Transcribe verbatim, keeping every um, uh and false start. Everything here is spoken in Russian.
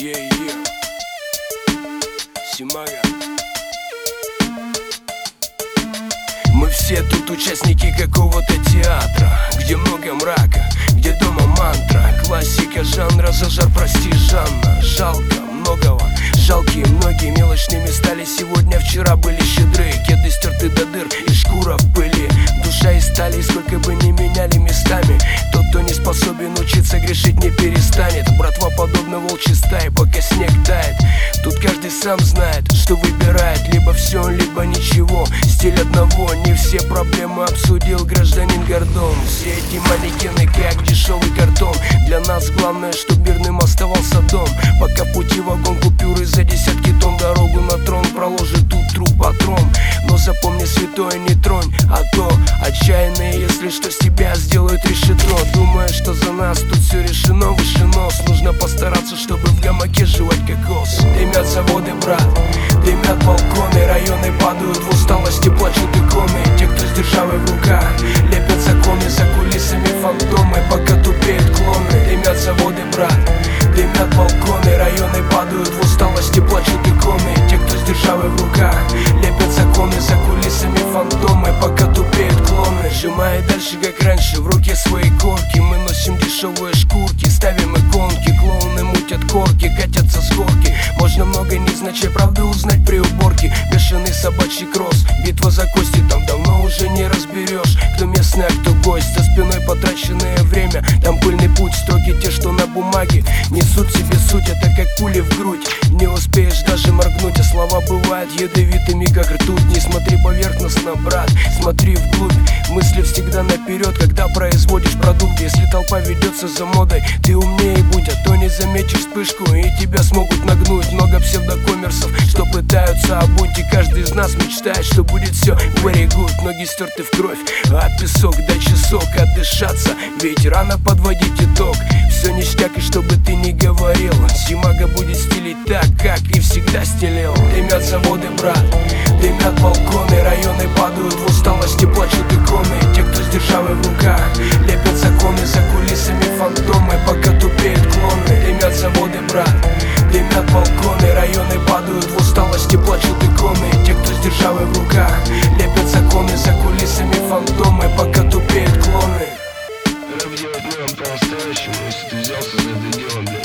Е-е. Симага. Мы все тут участники какого-то театра, где много мрака, где дома мантра. Классика жанра, за жар прости, Жанна. Жалко многого, жалкие многие мелочными стали сегодня, вчера были щедры. Кеды стерты до дыр и шкура в пыли. Душа из стали, сколько бы ни меняли местами, тот, кто не способен учиться, грешить не перестанет. Братва подобно волчьей стае, пока снег тает. Тут каждый сам знает, что выбирает: либо все, либо ничего. Стиль одного, не все проблемы обсудил гражданин Гордон. Все эти манекены как дешевый картон. Для нас главное, чтоб мирным оставался дом. Пока в пути вагон купюры за десятки тонн. Дорогу на трон проложит тут труп патрон. Но запомни, святое, не тронь, а то отчаянные, если что, с тебя сделают решето. Думая, что за нас тут все решено, выше нос. Нужно постараться, чтобы в гамаке жевать кокос. Дымят заводы, брат, дымят балконы. Районы падают в усталости, плачут иконы. Те, кто с державой в руках, лепят законы. За кулисами фантомы, пока тупеют клоны. Дымят заводы, брат, дымят балконы. Районы падают в усталости, плачут иконы. Те, кто с державой в руках, лепят законы. За кулисами фантомы, пока тупеют клоны. Сжимая дальше, как раньше, в руке свои корки. Мы носим дешевые шкурки, ставим иконки. Клоуны мутят корки, катятся с горки. Можно много не значит, правды узнать при уборке. Бешеный собачий кросс, битва за кости, там давно уже не разберешь, кто местный, а кто гость. За спиной потраченное время, там пыльный путь. Строки те, что на бумаге, несут себе суть. Это как пули в грудь, не успеешь даже моргнуть. А слова бывают ядовитыми, как ртуть. Не смотри поверхностно, брат, смотри вглубь. Мысли всегда наперед, когда производишь продукт. Если толпа ведется за модой, ты умнее будь, а то не заметишь вспышку и тебя смогут нагнуть. Много псевдокоммерсов, что пытаются обуть. И каждый из нас мечтает, что будет все very good. Ноги стерты в кровь, а песок, дай часок отдышаться, ведь рано подводить итог. Все ништяк, и чтобы ты не говорил, Симага будет стилить так, как и всегда стелил. Дымят заводы, брат, дымят балконы. Районы падают в усталости, плачут иконы. Те, кто с державой в руках, лепят законы. За кулисами фантомы, пока тупеют клоны. Дымят заводы, брат, дымят балконы. Районы падают в усталости, плачут иконы. Те, кто с державой в руках, лепят законы. За кулисами фантомы, пока тупеют клоны. Рэп делать нам по-настоящему, если ты взялся за это дело, блядь.